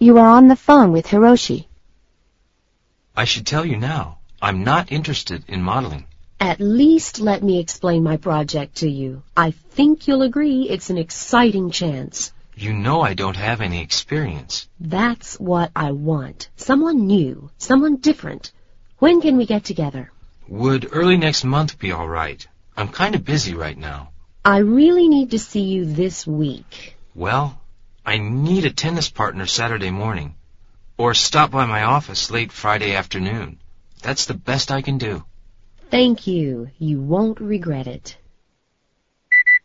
You are on the phone with Hiroshi. I should tell you now, I'm not interested in modeling. At least let me explain my project to you. I think you'll agree it's an exciting chance. You know I don't have any experience. That's what I want. Someone new, someone different. When can we get together? Would early next month be all right? I'm kind of busy right now. I really need to see you this week. Well, I need a tennis partner Saturday morning. Or stop by my office late Friday afternoon. That's the best I can do. Thank you. You won't regret it.